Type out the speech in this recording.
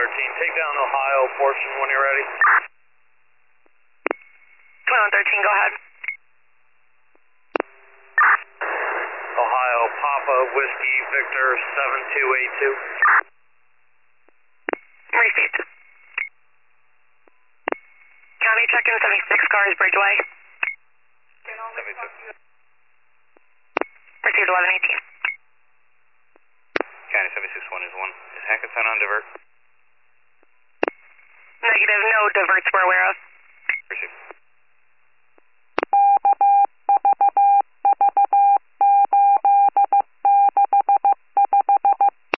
take down Ohio portion when you're ready. 2113, go ahead. Ohio Papa Whiskey Victor 7282. Received. County check-in 76, cars Bridgeway. 76. Received 1118. County 76-1 is 1. Is Hackettstown on divert? Negative, no diverts we're aware of. Received.